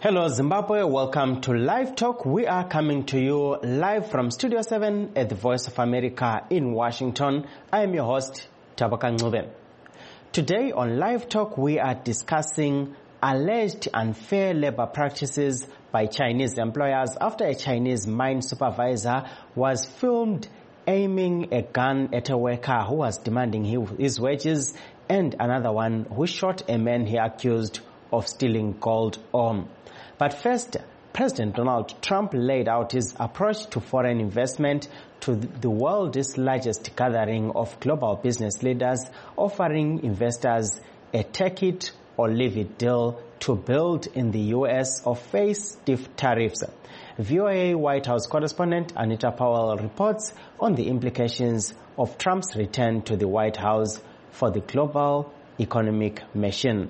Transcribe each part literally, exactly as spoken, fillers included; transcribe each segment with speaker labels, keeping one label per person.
Speaker 1: Hello Zimbabwe, welcome to Live Talk. We are coming to you live from Studio seven at the Voice of America in Washington. I am your host, Tabaka Ncube. Today on Live Talk, we are discussing alleged unfair labor practices by Chinese employers after a Chinese mine supervisor was filmed aiming a gun at a worker who was demanding his wages, and another one who shot a man he accused of stealing gold ore. But first, President Donald Trump laid out his approach to foreign investment to the world's largest gathering of global business leaders, offering investors a take it or leave it deal to build in the U S or face stiff tariffs. V O A White House correspondent Anita Powell reports on the implications of Trump's return to the White House for the global economic machine.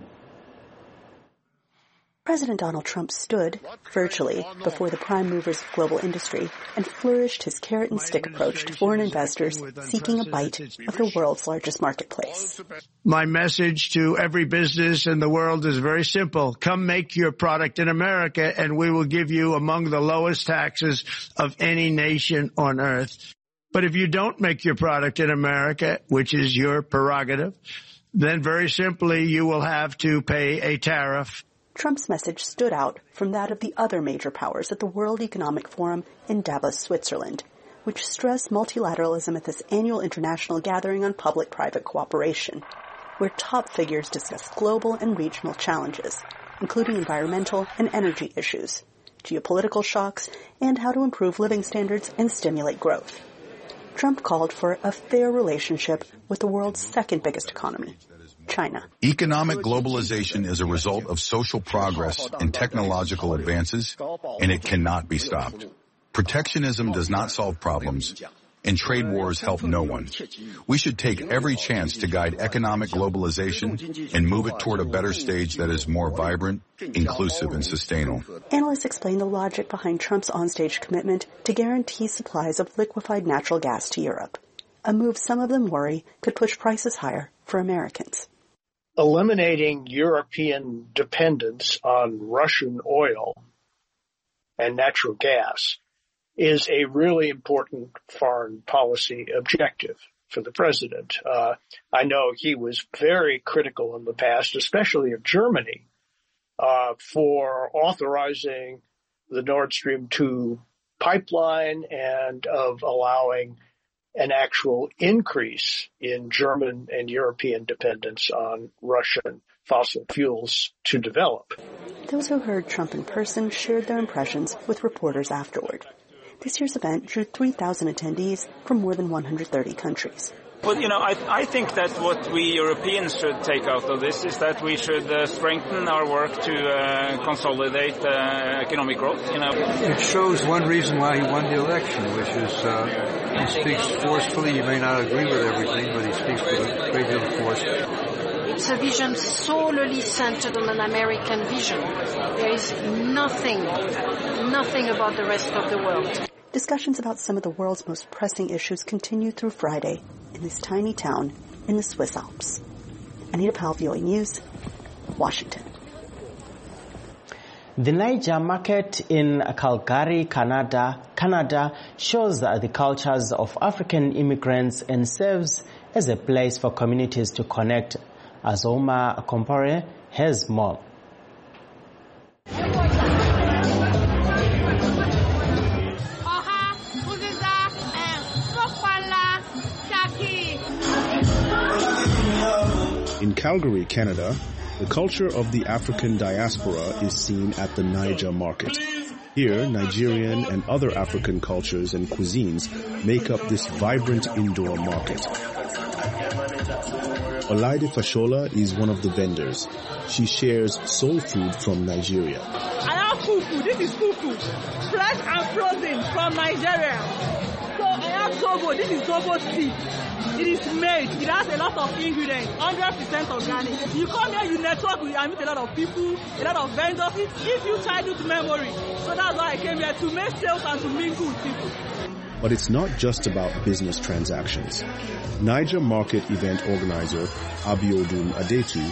Speaker 2: President Donald Trump stood, virtually, before the prime movers of global industry and flourished his carrot-and-stick approach to foreign investors seeking a bite of the world's largest marketplace.
Speaker 3: My message to every business in the world is very simple. Come make your product in America, and we will give you among the lowest taxes of any nation on earth. But if you don't make your product in America, which is your prerogative, then very simply you will have to pay a tariff.
Speaker 2: Trump's message stood out from that of the other major powers at the World Economic Forum in Davos, Switzerland, which stressed multilateralism at this annual international gathering on public-private cooperation, where top figures discussed global and regional challenges, including environmental and energy issues, geopolitical shocks, and how to improve living standards and stimulate growth. Trump called for a fair relationship with the world's second biggest economy, China.
Speaker 4: Economic globalization is a result of social progress and technological advances, and it cannot be stopped. Protectionism does not solve problems, and trade wars help no one. We should take every chance to guide economic globalization and move it toward a better stage that is more vibrant, inclusive, and sustainable.
Speaker 2: Analysts explain the logic behind Trump's onstage commitment to guarantee supplies of liquefied natural gas to Europe, a move some of them worry could push prices higher for Americans.
Speaker 5: Eliminating European dependence on Russian oil and natural gas is a really important foreign policy objective for the president. Uh, I know he was very critical in the past, especially of Germany, uh, for authorizing the Nord Stream two pipeline and of allowing an actual increase in German and European dependence on Russian fossil fuels to develop.
Speaker 2: Those who heard Trump in person shared their impressions with reporters afterward. This year's event drew three thousand attendees from more than one hundred thirty countries.
Speaker 6: Well, you know, I, I think that what we Europeans should take out of this is that we should uh, strengthen our work to uh, consolidate uh, economic growth. You know,
Speaker 7: it shows one reason why he won the election, which is uh, he speaks forcefully. You may not agree with everything, but he speaks with a great deal of force.
Speaker 8: It's a vision solely centered on an American vision. There is nothing, nothing about the rest of the world.
Speaker 2: Discussions about some of the world's most pressing issues continue through Friday in this tiny town in the Swiss Alps. Anita Powell, V O A News, Washington.
Speaker 1: The Niger market in Calgary, Canada, Canada shows the cultures of African immigrants and serves as a place for communities to connect. Azoma Kompore has more.
Speaker 9: In Calgary, Canada, the culture of the African diaspora is seen at the Niger market. Here, Nigerian and other African cultures and cuisines make up this vibrant indoor market. Olaide Fashola is one of the vendors. She shares soul food from Nigeria.
Speaker 10: I have fufu. This is fufu. Fresh and frozen from Nigeria. So I have zobo. This is zobo steak. It is made. It has a lot of ingredients, one hundred percent organic. You come here, you network with, I meet a lot of people, a lot of vendors. It gives you childhood memory. So that's why I came here, to make sales and to mingle with people.
Speaker 9: But it's not just about business transactions. Niger market event organizer Abiodun Adetu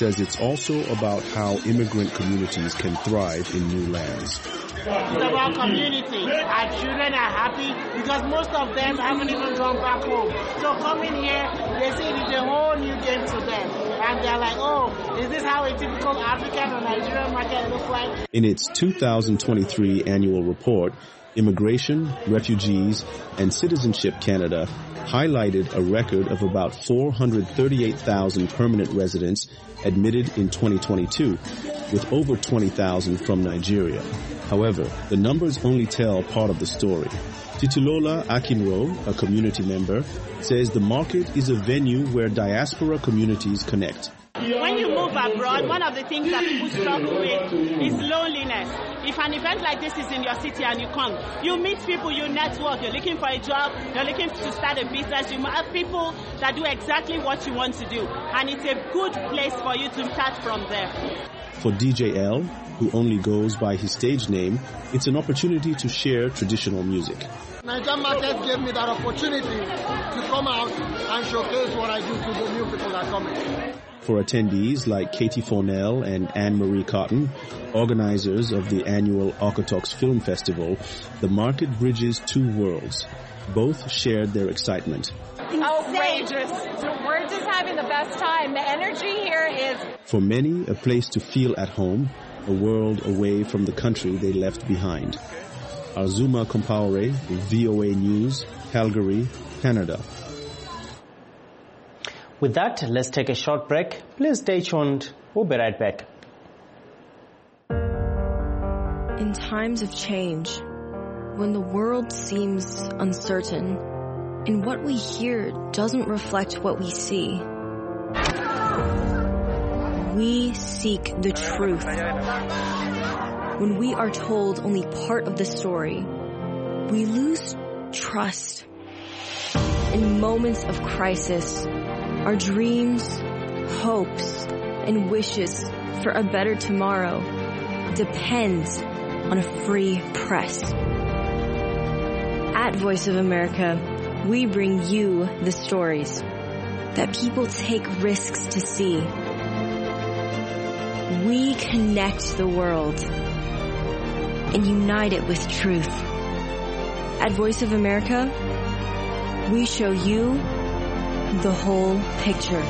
Speaker 9: says it's also about how immigrant communities can thrive in new lands.
Speaker 11: It's about community. Our children are happy because most of them haven't even gone back home. So coming here, they see it's a whole new game to them. And they're like, oh, is this how a typical African or Nigerian market looks like?
Speaker 9: In its two thousand twenty-three annual report, Immigration, Refugees, and Citizenship Canada highlighted a record of about four hundred thirty-eight thousand permanent residents admitted in twenty twenty-two, with over twenty thousand from Nigeria. However, the numbers only tell part of the story. Titulola Akinro, a community member, says the market is a venue where diaspora communities connect.
Speaker 10: When you move abroad, one of the things that people struggle with is loneliness. If an event like this is in your city and you come, you meet people, you network, you're looking for a job, you're looking to start a business, you have people that do exactly what you want to do. And it's a good place for you to start from there.
Speaker 9: For D J L, who only goes by his stage name, it's an opportunity to share traditional music.
Speaker 12: Nigerian market gave me that opportunity to come out and showcase what I do to the new people that come in.
Speaker 9: For attendees like Katie Fornell and Anne-Marie Cotton, organizers of the annual Okotoks Film Festival, the market bridges two worlds. Both shared their excitement.
Speaker 13: Outrageous. We're just having the best time. The energy here is...
Speaker 9: For many, a place to feel at home, a world away from the country they left behind. Azuma Compaore, V O A News, Calgary, Canada.
Speaker 1: With that, let's take a short break. Please stay tuned. We'll be right back.
Speaker 14: In times of change, when the world seems uncertain, and what we hear doesn't reflect what we see, we seek the truth. When we are told only part of the story, we lose trust. In moments of crisis, our dreams, hopes, and wishes for a better tomorrow depends on a free press. At Voice of America, we bring you the stories that people take risks to see. We connect the world and unite it with truth. At Voice of America, we show you the whole picture.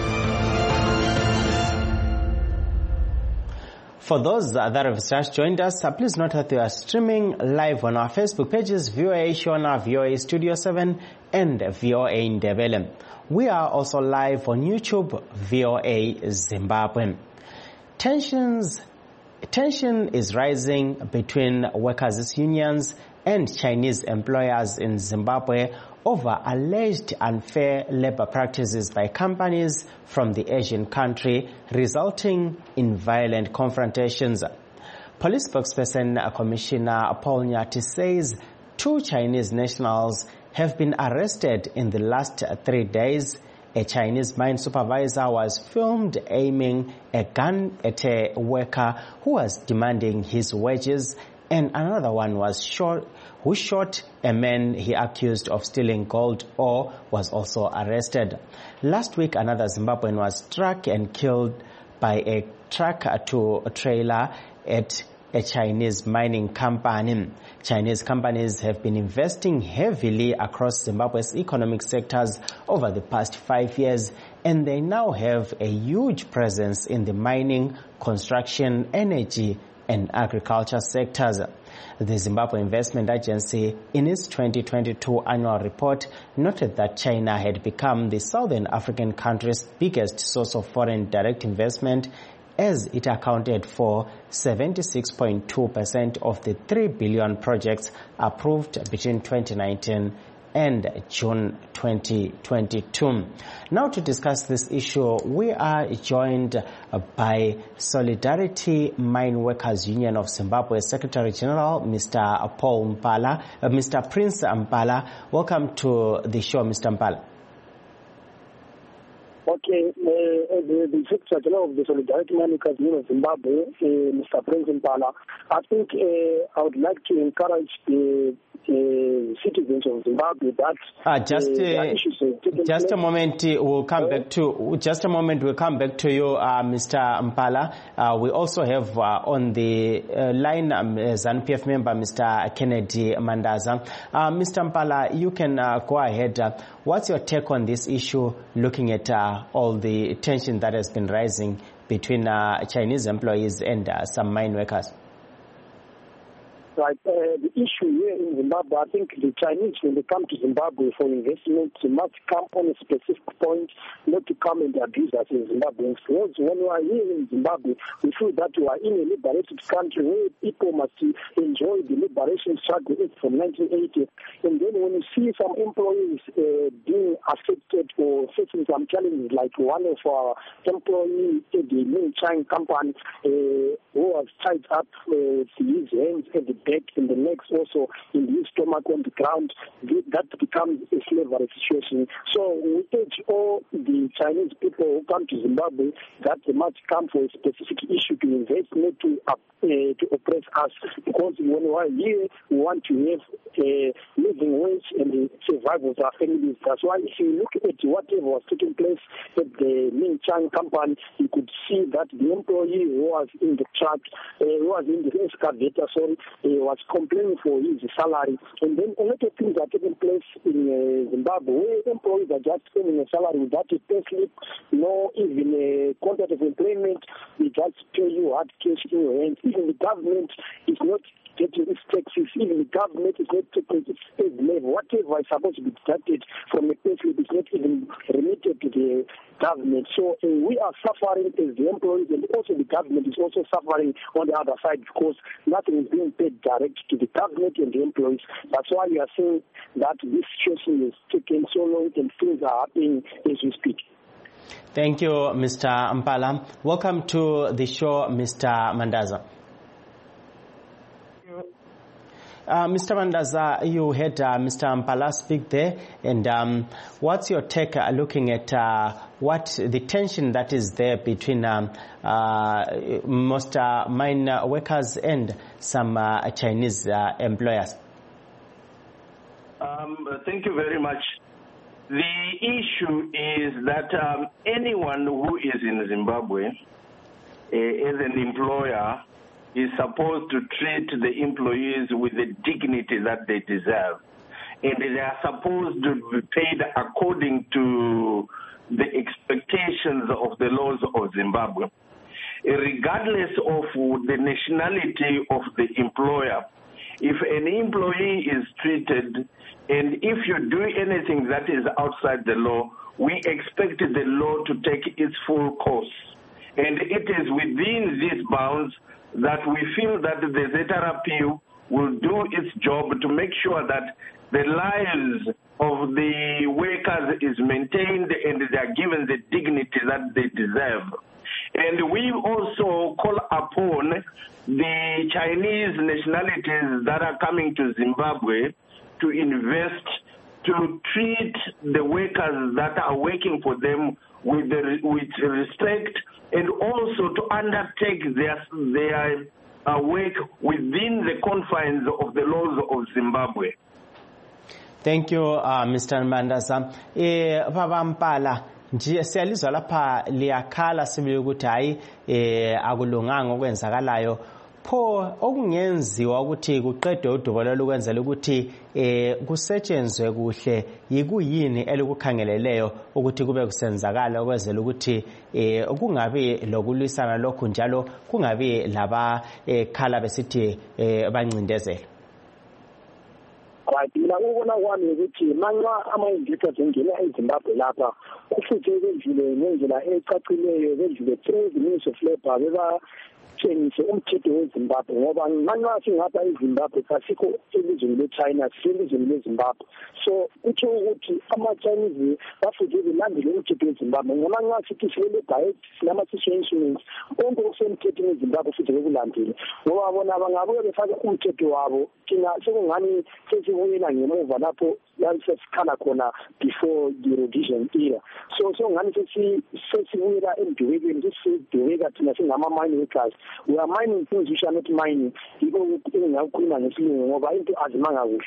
Speaker 1: For those that have just joined us, please note that we are streaming live on our Facebook pages, V O A Shona, V O A Studio seven, and V O A Ndebele. We are also live on YouTube, V O A Zimbabwe. Tensions, tension is rising between workers' unions and Chinese employers in Zimbabwe over alleged unfair labor practices by companies from the Asian country, resulting in violent confrontations. Police spokesperson Commissioner Paul Nyati says two Chinese nationals have been arrested in the last three days. A Chinese mine supervisor was filmed aiming a gun at a worker who was demanding his wages, and another one was shot who shot a man he accused of stealing gold ore was also arrested. Last week, another Zimbabwean was struck and killed by a truck to a trailer at a Chinese mining company. Chinese companies have been investing heavily across Zimbabwe's economic sectors over the past five years, and they now have a huge presence in the mining, construction, energy, and agriculture sectors. The Zimbabwe Investment Agency, in its twenty twenty-two annual report, noted that China had become the Southern African country's biggest source of foreign direct investment, as it accounted for seventy-six point two percent of the three billion projects approved between twenty nineteen and June twenty twenty-two. Now to discuss this issue, we are joined by Solidarity Mine Workers Union of Zimbabwe Secretary General, Mister Paul Mpala, uh, Mister Prince Mpala. Welcome to the show, Mister Mpala.
Speaker 15: Okay, uh, the, the Secretary of the Solidarity Managers Union of Zimbabwe, uh, Mister Prince Mpala, I think uh, I would like to encourage the uh, citizens of Zimbabwe that
Speaker 1: uh, just
Speaker 15: uh,
Speaker 1: uh, just a moment. Uh, we'll come uh, back to just a moment. We'll come back to you, uh, Mister Mpala. Uh, we also have uh, on the uh, line um, ZANU-P F member, Mister Kennedy Mandaza. Uh, Mister Mpala, you can uh, go ahead. Uh, what's your take on this issue? Looking at uh, all the tension that has been rising between uh, Chinese employees and uh, some mine workers.
Speaker 15: Right. Uh, the issue here in Zimbabwe, I think the Chinese, when they come to Zimbabwe for investment, they must come on a specific point, not to come and abuse us in Zimbabwe. Because when we are here in Zimbabwe, we feel that we are in a liberated country where people must enjoy the liberation struggle from nineteen eighty. And then when you see some employees uh, being affected or facing some challenges, like one of our employees at the Mingchang company uh, who was tied up uh, to his hands at the back and the legs also in his stomach on the ground, that becomes a slavery situation. So we urge all the Chinese people who come to Zimbabwe that they must come for a specific issue to invest, not to, uh, to oppress us, because when we are here, we want to have a living wage and the survival of our families. That's why if you look at whatever was taking place at the Mingchang company, you could see that the employee who was in the truck, uh, who was in the excavator, sorry, uh, was complaining for his salary. And then a lot of things are taking place in uh, Zimbabwe, where employees are just earning a salary without a pay slip, no even a contract of employment. They just pay you hard cash in your hands. Even the government is not getting its taxes. Even the government is not taking its state level. Whatever is supposed to be deducted from a pay slip is not even remitted to the government. So uh, we are suffering as the employees, and also the government is also suffering on the other side, because nothing is being paid direct to the government and the employees. That's why we are saying that this situation is taking so long and things are happening as we speak.
Speaker 1: Thank you, Mister Mpala. Welcome to the show, Mister Mandaza. Uh, Mister Mandaza, you heard uh, Mister Mpala speak there, and um, what's your take uh, looking at uh, what the tension that is there between um, uh, most uh, mine workers and some uh, Chinese uh, employers?
Speaker 16: Um, thank you very much. The issue is that um, anyone who is in Zimbabwe uh, as an employer is supposed to treat the employees with the dignity that they deserve. And they are supposed to be paid according to the expectations of the laws of Zimbabwe. Regardless of the nationality of the employer, if an employee is treated, and if you do anything that is outside the law, we expect the law to take its full course. And it is within these bounds that we feel that the Z R P will do its job to make sure that the lives of the workers is maintained and they are given the dignity that they deserve. And we also call upon the Chinese nationalities that are coming to Zimbabwe to invest, to treat the workers that are working for them with, the, with respect, and also to undertake their, their uh, work within the confines of the laws of Zimbabwe.
Speaker 1: Thank you, uh, Mister Mandaza. Eh, Baba Mpala, nje siyalizwa lapha liyakhala sibili ukuthi hayi eh akulunganga okwenzakalayo. Pho okungenziwa ukuthi kuqedwe udubula lokwenzela ukuthi eh kusetshenzwe kuhle yikuyini elikukhangeleleyo ukuthi kube kusenzakala okwenzela ukuthi eh kungabi lokulwisana lokho njalo kungabi laba ekhala besithi eh bancindezela.
Speaker 15: Right, mina ubona kwami ukuthi manxa ama-indicators engena eZimbabwe lapha kufuthi kwendlule ngendlela ecacileyo kwendlule through the Ministry of Labour beba sitshengise umthetho weZimbabwe ngoba manxa singapha eZimbabwe kasikho elizweni le-China siselizweni leZimbabwe. So kutsho ukuthi ama-Chinese bafuthi belandele umthetho weZimbabwe ngoba nxa sithi silele diet silama-situations konke okusemthethweni weZimbabwe futhi bekulandile ngoba bona bangabuye befake umthetho wabo thina sekungani sesibuyela ngemuva lapho sesikhala khona before the revision era. So so ngani sesibuyela emdubekweni sesidubeka thina singama-mine workers. We are mining things which are not mining. Yiko engingakukhuluma ngesilungu ngoba into azimanga kuhle.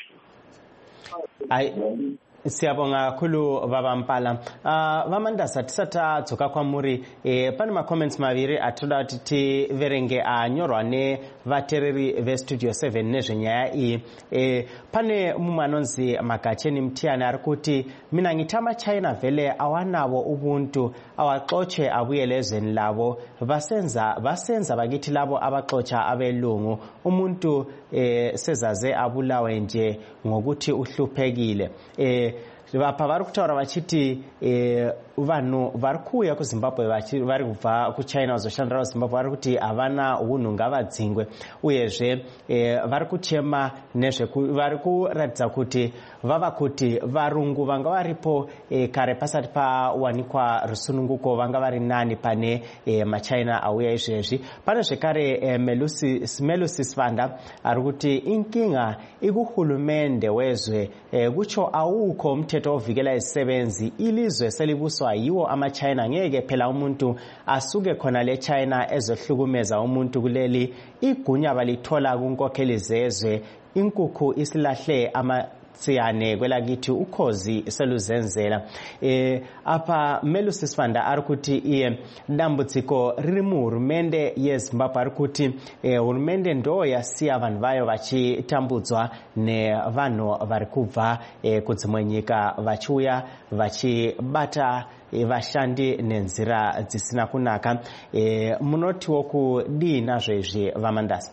Speaker 1: Ayi siyabonga kakhulu baba Mpala. Uh, vamandasa tisata dzoka kwamuri eh, pane ma-comments maviri atoda kuti tiverenge anyorwa nevatereri vestudio seven nezvenyaya iyi. Eh, pane mumwe anonzi Magacheni Mtiyani ari kuti mina ngitama China vele awanavo ubuntu awaxotshe abuyele ezweni lavo vasenza vasenza bakithi labo abaxotsha abelungu umuntu eh, sezaze abulawe nje ngokuthi uhluphekile. Eh, vapa vari kutaura vachiti eh, vanhu vari kuuya kuZimbabwe vari kubva kuChina vazoshandira kuZimbabwe vari kuti havana unhu ngavadzingwe uyezve eh, vari kuchema nezveku vari kuratidza kuti vava kuti varungu vanga varipo eh, kare pasati pawanikwa rusununguko vanga vari nani pane eh, maChina auya izvezvi. Pane zvekare eh, Melusi Melusi Sivanda ari kuti inkinga ikuhulumende wezwe eh, kucho awukho mthetho ovikela izisebenzi ilizwe selibuswa yiwo ama-China ngeke phela umuntu asuke khona le-China ezohlukumeza umuntu kuleli igunya balithola kunkokheli zezwe inkukhu isilahle ama siyane kwelakithi ukhozi seluzenzela. Eh, apa Melusi Sivanda ari kuti iye dambudziko riri muhurumende yeZimbabwe ari kuti eh, hurumende ndo yasiya vanhu vayo vachitambudzwa nevanhu vari kubva eh, kudzimwe nyika vachiuya vachibata eh, vashandi nenzira dzisina kunaka. Eh, munotiwo kudii nazvo izvi vamandasa?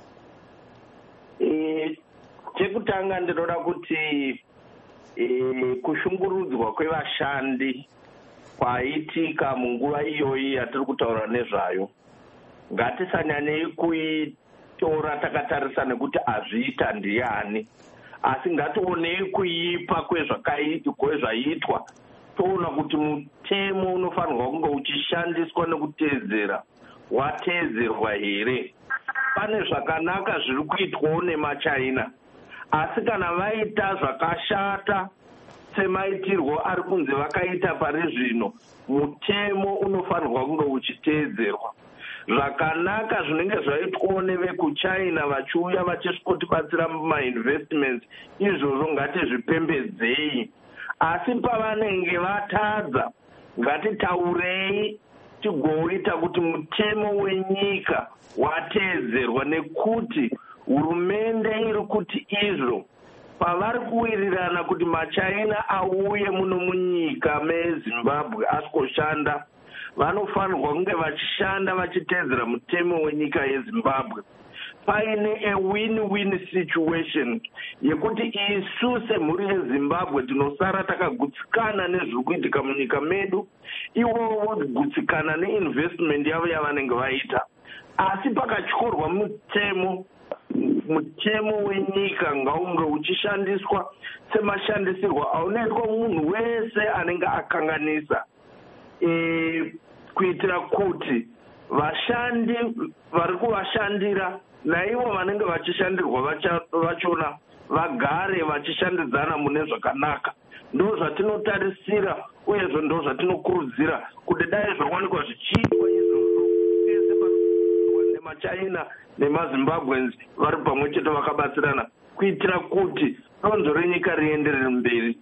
Speaker 16: Chekutanga ndinoda kuti e, kushungurudzwa kwevashandi kwaitika munguva iyoyi yatiri kutaura nezvayo ngatisanyanyei kuitora takatarisa nekuti azviita ndiani asi ngationei kuipa kwezvaiitwa toona kuti mutemo unofanirwa kunge uchishandiswa nekuteedzera wateedzerwa here. Pane zvakanaka zviri kuitwawo nemaChina asi kana vaita zvakashata semaitirwo ari kunze vakaita pari zvino mutemo unofanirwa kunge uchiteedzerwa. Zvakanaka zvinenge zvaitwawo nevekuChina vachiuya vachisvikotibatsira mumainvestments izvozvo ngatizvipembedzei asi pavanenge vatadza ngatitaurei tigoita kuti mutemo wenyika wateedzerwa nekuti hurumende iri kuti izvo pavari kuwirirana kuti maChina auye muno munyika meZimbabwe asikoshanda vanofanirwa kunge vachishanda vachiteedzera mutemo wenyika yeZimbabwe paine a win-win situation yekuti isu semhuri yeZimbabwe tinosara takagutsikana nezviri kuitika munyika medu ivovo vogutsikana neinvestment yavo yavanenge vaita asi pakatyorwa mutemo mutemo wenyika ngaunge uchishandiswa semashandisirwo aunoitwa munhu wese anenge akanganisa e, kuitira kuti vashandi vari kuvashandira naivo vanenge vachishandirwa vachona vagare vachishandidzana mune zvakanaka. Ndo zvatinotarisira uyezvo ndo zvatinokurudzira kuti dai zvawanikwa zvichiitwa izvozvo ese nemaChina nemaZimbabweans vari pamwe chete vakabatsirana kuitira kuti donzvo renyika rienderere mberi.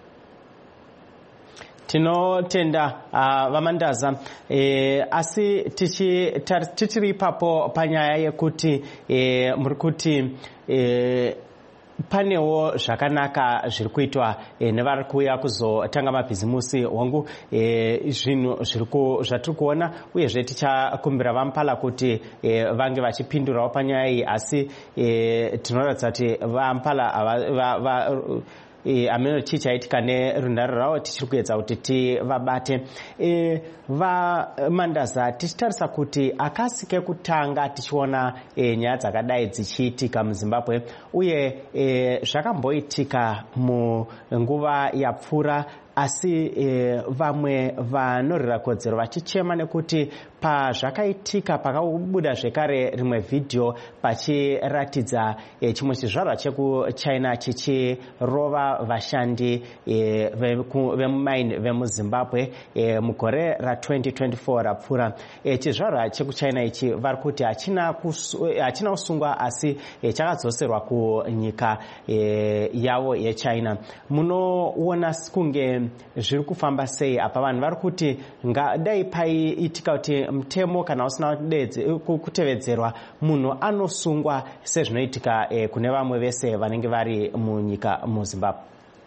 Speaker 1: Tinotenda uh, vamandaza eh, asi tichiri ipapo panyaya yekuti eh, muri kuti eh, panewo zvakanaka zviri kuitwa eh, nevari kuuya kuzotanga mabhizimusi wangu eh, zvinhu zvatiri kuona uyezve tichakumbira vaMpala kuti eh, vange vachipindurawo panyaya iyi asi eh, tinoratidza kuti vaMpala va, va, va, e, amene tichaitika nerunhare ravo tichiri kuedza kuti tivabate e, vamandaza tichitarisa kuti akasi kekutanga tichiona e, nyaya dzakadai dzichiitika muzimbabwe uye e, zvakamboitika munguva yapfuura asi e, vamwe vanorira kodzero vachichema nekuti pazvakaitika pakabuda zvekare rimwe vhidhiyo pachiratidza e, chimwe chizvarwa chekuchina chichirova vashandi e, vemumaini vemuzimbabwe e, mugore ra twenty twenty-four rapfuura e, chizvarwa chekuchina ichi vari kuti hachina kusungwa asi e, chakadzoserwa kunyika e, yavo yechina. Munoona kunge zviri kufamba sei apa? Vanhu vari kuti ngadai paiitika kuti mutemo kana usina kutevedzerwa munhu anosungwa sezvinoitika e, kune vamwe vese vanenge vari munyika muzimbabwe.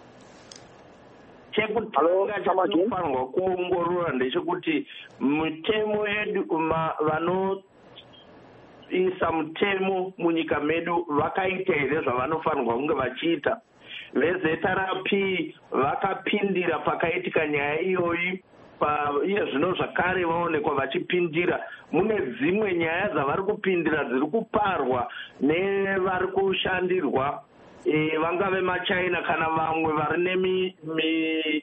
Speaker 16: chekutanga chinofanirwa kuongorora ndechekuti mitemo yedu vanoisa mutemo munyika medu vakaita here zvavanofanirwa kunge vachiita. Vezetarapi vakapindira pakaitika nyaya iyoyi, iye zvino zvakare vaonekwa vachipindira. Mune dzimwe nyaya dzavari kupindira dziri kuparwa nevari kushandirwa e, vangave machina kana vamwe vari nemigodhi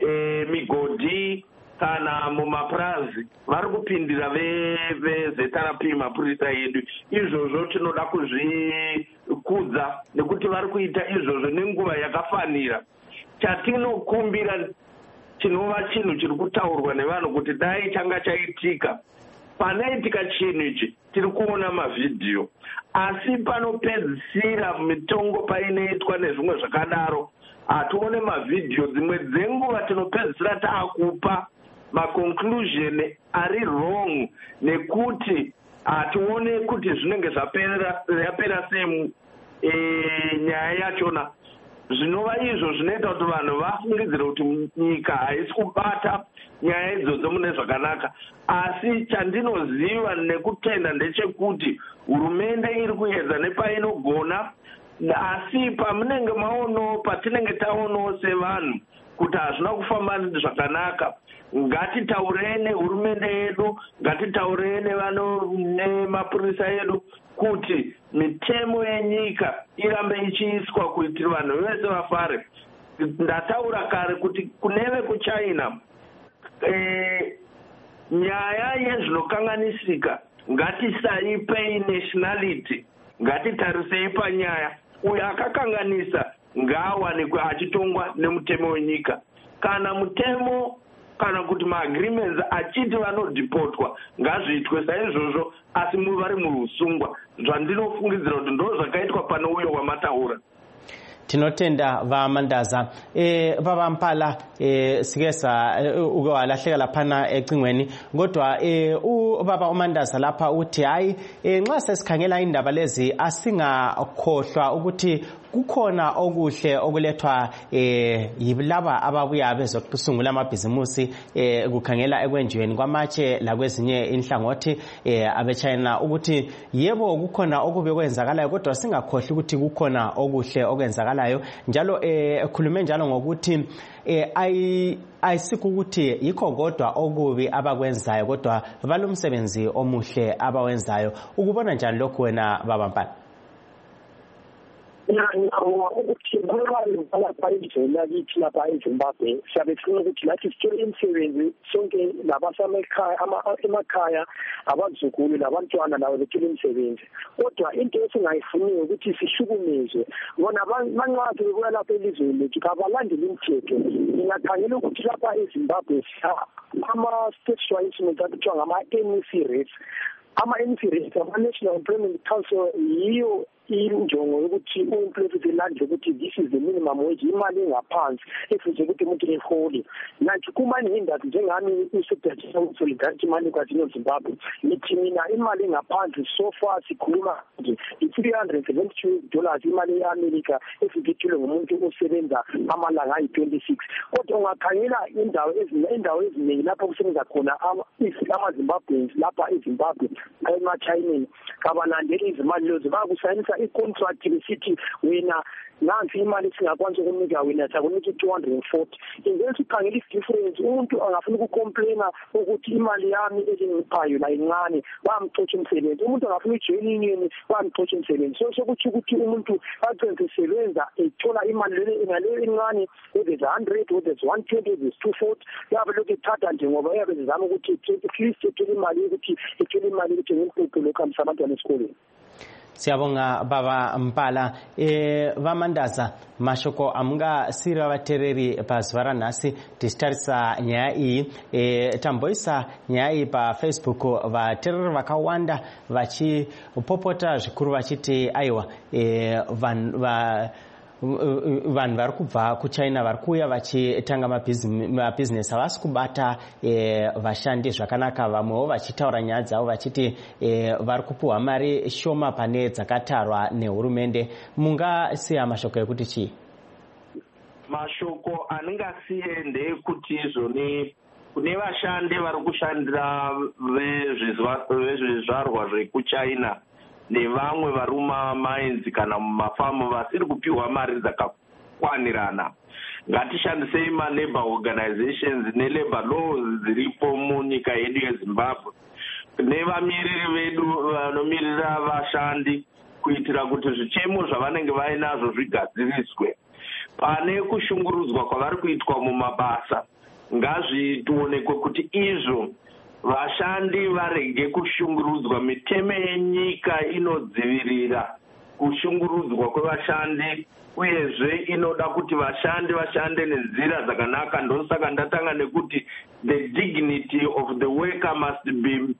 Speaker 16: e, kana mumapurazi vari kupindira vezetarapi mapurisa edu. Izvozvo tinoda kuzvikudza nekuti vari kuita izvozvo nenguva yakafanira. Chatinokumbira chinova chinhu chiri kutaurwa nevanhu kuti dai changa chaitika. Panaitika chinhu ichi tiri kuona mavhidhiyo, asi panopedzisira mitongo painoitwa nezvimwe zvakadaro hatione mavhidhiyo. Dzimwe dzenguva tinopedzisira taakupa maconclusion ari wrong nekuti hatione kuti zvinenge zvapera sei e, nyaya yachona. Zvinova izvo zvinoita kuti vanhu vafungidzire kuti nyika haisi kubata nyaya idzodzo mune zvakanaka. Asi chandinoziva nekutenda ndechekuti hurumende iri kuedza nepainogona, asi pamunenge maono patinenge taonawo sevanhu kuti hazvina kufamba zvakanaka, ngatitaurei nehurumende yedu, ngatitaurei nemapurisa edu kuti mitemo yenyika irambe ichiiswa kuitira vanhu vese vafare. Ndataura kare kuti kuneve kuchina e, nyaya yezvinokanganisika ngatisaipei nationality, ngatitarisei panyaya uyo akakanganisa ngaawanikwe achitongwa nemutemo wenyika. Kana mutemo kana kuti maagreements achiti vanodhipotwa ngazviitwe saizvozvo, asi vari murusungwa. Zvandinofungidzira kuti ndo zvakaitwa pane uyo wamataura.
Speaker 1: Tinotenda vamandaza e, vabampala e, sigesa e, ukewalahleka laphana ecingweni kodwa e, ubaba umandaza lapha uthi hayi e, nxa sesikhangela indaba lezi asingakhohlwa ukuthi kukhona okuhle okulethwa eh yilaba ababuya bezokusungula amabhizimusi eh kukhangela ekwenjiweni kwamatshe lakwezinye inhlangothi eh abechina ukuthi yebo kukhona okube kwenzakalayo kodwa singakhohlwa ukuthi kukhona okuhle okwenzakalayo njalo eh khulume njalo ngokuthi eh ayi ayisikukuthi yikho kodwa okubi abakwenzayo kodwa balomsebenzi omuhle abawenzayo. Ukubona njani lokho wena baba Mpala?
Speaker 15: ukuthi ngoba lapha indlela kithi lapha eZimbabwe siyabe sifuna ukuthi lathi sithole imisebenzi sonke labasemakhaya emakhaya abazukulu labantwana labo bethole imisebenzi, kodwa into esingayifuniyo ukuthi sihlukumezwe bona banqathi bebuya lapha elizweni lethu kabalandele imithetho. Ngingakhangela ukuthi lapha eZimbabwe ama-state instruments akuthiwa ngama-N E C rates, ama-N E C rates ama-National Employment Council yiyo injongo yokuthi umployee landle ukuthi this is the minimum wage, imali engaphansi efuze ukuthi umuntu ehole. Nathi kumanye indawo njengami uSecretary of Solidarity Money Council Zimbabwe nithi mina imali engaphansi so far sikhuluma nje i-three hundred seventy-two dollars imali ye-America efikithile ngomuntu osebenza amalanga ayi-twenty-six. Kodwa ungakhangela indawo indawo eziningi lapho kusebenza khona ama-Zimbabweans lapha eZimbabwe ema-China kabalandeli izimali lezo bakusayinisa siyakuthatha i-contract besithi wena nansi imali singakwanisa ukunika wena sakunika two hundred forty ingeke sikhangele i-difference umuntu angafuna ukucomplaina ukuthi imali yami elingiphayo la incane bamxotsha umsebenzi umuntu angafuna i-joining bamxotsha umsebenzi so sokuthi ukuthi umuntu acenze sebenza ethola imali le ngale incane whether it's one hundred whether it's one twenty whether it's two forty yabe lokhu ethatha nje ngoba yabe zizama ukuthi at least ethole imali ukuthi ethole imali ukuthi ngimphuphe lokho amsabantwana esikoleni.
Speaker 1: Siyabonga baba Mpala eh vamandaza mashoko amunga sira vatereri pazvara nhasi tichitarisa nyaya iyi eh tamboisa nyaya iyi pa Facebook vatereri vakawanda vachipopota zvikuru vachiti aiwa eh vanhu va vanhu vari kubva kuchina vari kuuya vachitanga mabhizinesi havasi kubata vashandi zvakanaka vamwewo vachitaura nyaya dzavo vachiti vari kupiwa mari shoma pane dzakatarwa nehurumende mungasiya mashoko ekuti chii?
Speaker 16: Mashoko aningasiye ndeyekuti izvoni kune vashandi vari kushandira vezvizvarwa zvekuchina nevamwe vari mumamainzi kana mumafamu vasiri kupiwa mari dzakakwanirana. Ngatishandisei ma-labor organizations ne-labor laws dziripo munyika yedu yeZimbabwe nevamiriri vedu vanomirira vashandi kuitira kuti zvichemo zvavanenge vainazvo zvigadziriswe. Pane kushungurudzwa kwavari kuitwa mumabasa ngazvionekwe kuti izvo vashandi varege kushungurudzwa. Mitemo yenyika inodzivirira kushungurudzwa kwevashandi uyezve inoda kuti vashandi vashande nenzira dzakanaka. Ndosaka ndatanga nekuti the dignity of the worker must be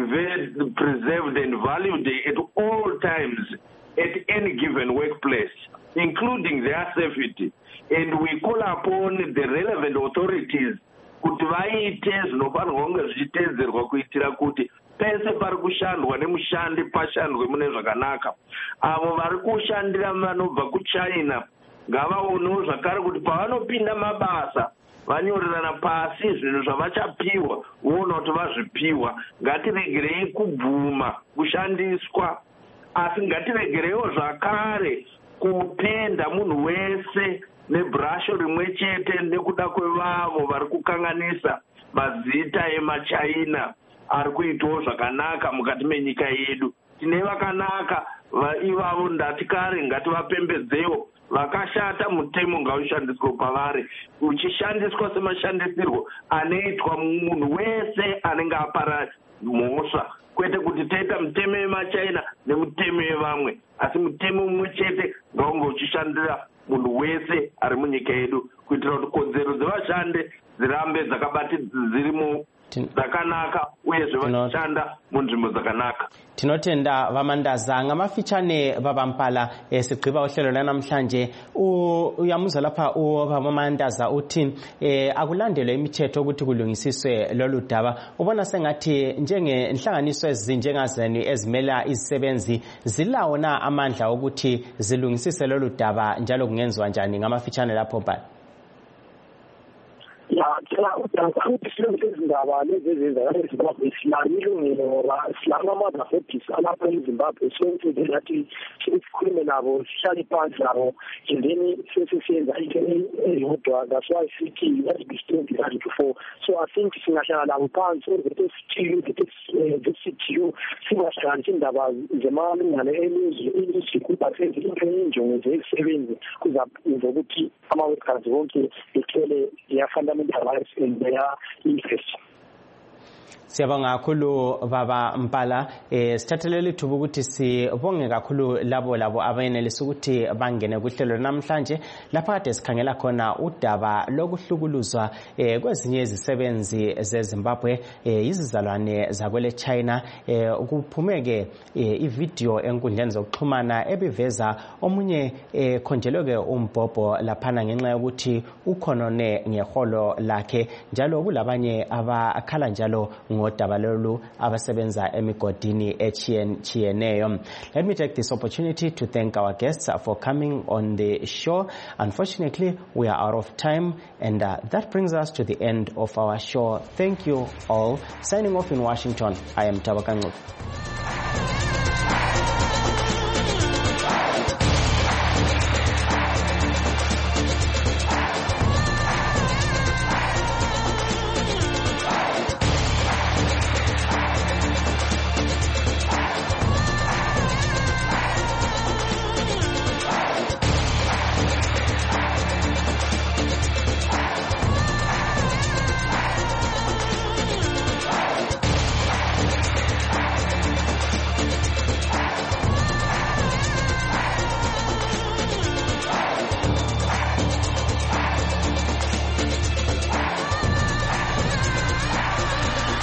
Speaker 16: preserved and valued at all times at any given workplace, including their safety. And we call upon the relevant authorities kuti vaite zvinofanirwa kunge zvichiteedzerwa kuitira kuti pese pari kushandwa nemushandi pashandwe mune zvakanaka. Avo vari kushandira vanobva kuchina ngavaonewo zvakare kuti pavanopinda mabasa vanyorerana pasi zvinhu zvavachapiwa voona kuti vazvipiwa. Ngatiregerei kubvuma kushandiswa, asi ngatiregereiwo zvakare kupenda munhu wese nebrasho rimwe chete nekuda kwevavo vari kukanganisa mazita emachaina ari kuitawo zvakanaka mukati menyika yedu. Tine vakanaka ivavo ndati kare ngativapembedzewo, vakashata mutemo ngaushandiswe pavari uchishandiswa semashandisirwo anoitwa munhu wese anenge apara mhosva, kwete kuti toita mutemo yemachaina nemutemo yevamwe, asi mutemo mumwe chete ngaunge uchishandira munhu wese ari munyika yedu kuitira kuti kodzero dzevashandi dzirambe dzakabati dzirimo dzakanaka uyezve vachishanda munzvimbo dzakanaka.
Speaker 1: Tinotenda vamandaza ngamafichane baba Mpala sigqiba uhlelo lanamhlanje uyamuzwa lapha ubamandaza uthi akulandelwe imithetho ukuthi kulungisiswe lolu daba. Ubona sengathi njengenhlanganiso ezinjengazeni ezimela izisebenzi zilawo na amandla ukuthi zilungisise lolu daba njalo kungenziwa njani ngamafichane lapho Mpala?
Speaker 15: Ya, kila ukuthi silungise izindaba lezi ezenzayo eZimbabwe silamilungelo ngoba silamamandla futhi alapha eZimbabwe sonke ngathi sikhulume nabo sihlale phansi nabo then sesiyenza into eyodwa. That's why sithi let's be strong as before. So I think singahlala nabo phansi ukuthi sithiyo ukuthi sithiyo singahlanganisi indaba zemalungelo elizwe ilizwe kubasenze into enjongo zezisebenzi kuzayenza ukuthi ama-workers bonke bethole their rights in their interest.
Speaker 1: Siyabonga kakhulu baba Mpala. eh sithathelele ithuba ukuthi sibonge kakhulu labo labo abayenelisa ukuthi bangene kuhlelo namhlanje lapha kade sikhangela khona udaba lokuhlukuluzwa eh kwezinye izisebenzi zeZimbabwe eh izizalwane zakwele China. eh kuphumeke ivideo enkundleni zokuxhumana ebiveza omunye ekhonjeleke umbhobho laphana ngenxa yokuthi ukhonone ngeholo lakhe, njalo kulabanye abakhala njalo ngodaba lolu abasebenza emigodini echiyeneyo. Let me take this opportunity to thank our guests for coming on the show. Unfortunately, we are out of time, and uh, that brings us to the end of our show. Thank you all. Signing off in Washington, I am Tabaka Ngcuka.